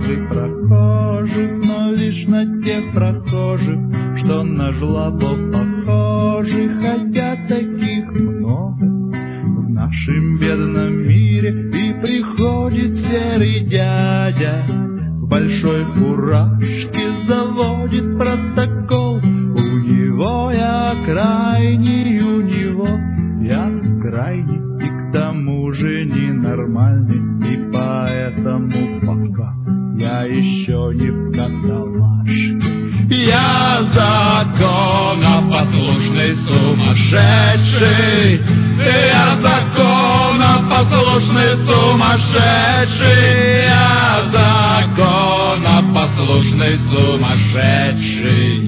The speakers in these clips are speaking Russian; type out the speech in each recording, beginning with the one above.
каждый прохожий, но лишь на тех прохожих, что на жлобов похожи, хотя таких много в нашем бедном мире. И приходит серый дядя, в большой фуражке заводит протокол. У него я крайний, у него я крайний, и к тому же ненормальный, и поэтому пока я еще не в каталажке. Я законопослушный сумасшедший, я законопослушный сумасшедший, я законопослушный сумасшедший.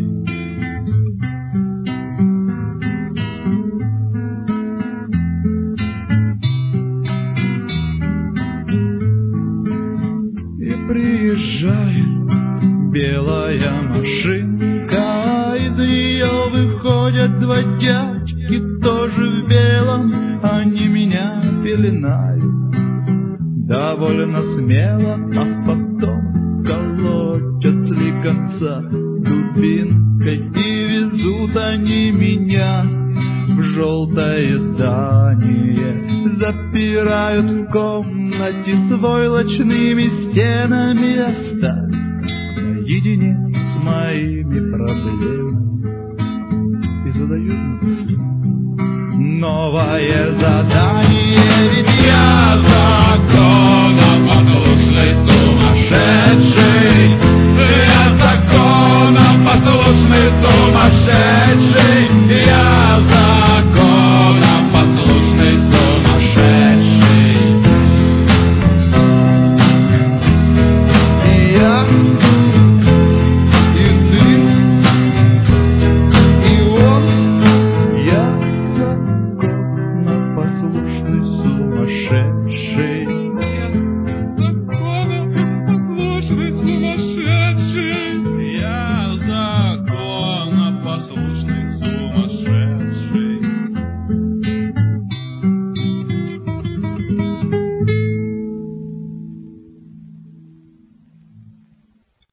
Приезжает белая машинка, из нее выходят два дядьки, тоже в белом, они меня пеленают довольно смело, а потом колотят слегонца дубинкой, и везут они меня в желтое здание, запирают в комнате с войлочными стенами, оставив наедине с моими проблемами. И задают мне новое задание, ведь